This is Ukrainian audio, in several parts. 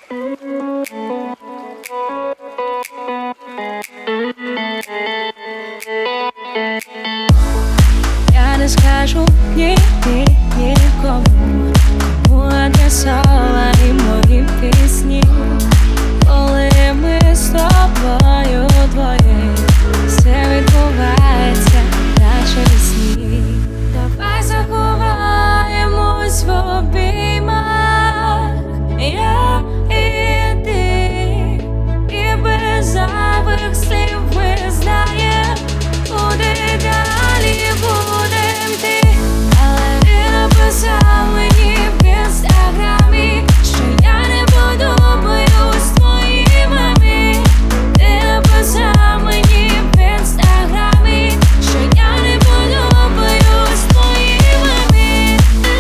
Я не скажу нікому, кому адресовані мої пісні. Коли ми з тобою двоє, все відбувається наче в сні. Давай заховаємось в обіймах, я і ти, і без зайвих слів ми знаєм, куди далі будем йти. Але ти написав мені в інстаграмі, що я не подобаюсь твоїй мамі. Ти написав мені в інстаграмі, що я не подобаюсь твоїй мамі.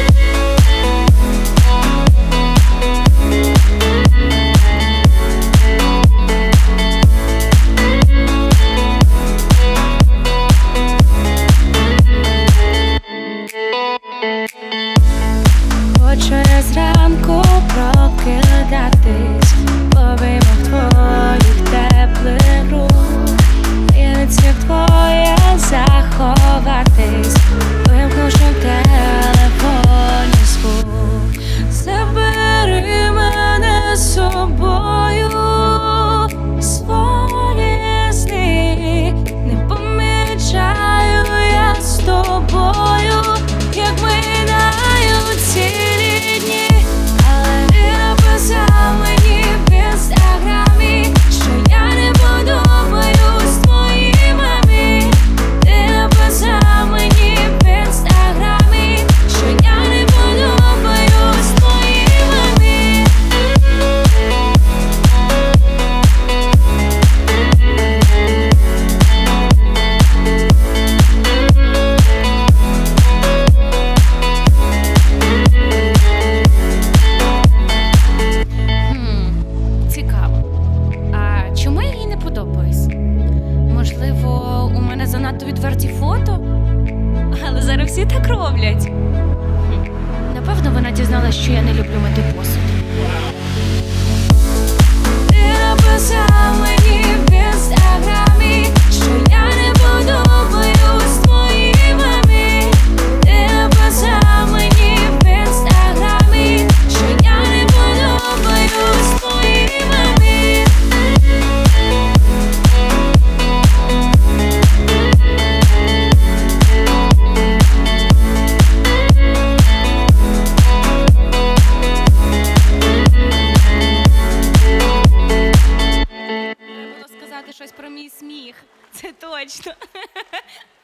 Хочу я зранку прокидатись в обіймах твоїх теплих рук, таємницях твоє заховатись, вимкнувши в телефоні звук. Забери мене з собою, свої сни не помічаю я з тобою, як минають цілі дні. Але ти написав мені в інстаграмі, що я не подобаюсь твоїй мамі. Ти написав мені в інстаграмі, що я не подобаюсь твоїй мамі. Цікаво. А чому я їй не подобаюсь? Можливо, у мене занадто відверті фото? Але зараз всі так роблять. Напевно, вона дізналась, що я не люблю мити посуд. Ти написав мені в інстаграмі, що я не подобаюсь твоїй мамі. Ти написав мені в інстаграмі, що я не подобаюсь твоїй мамі. Треба було сказати щось про мій сміх. Це точно.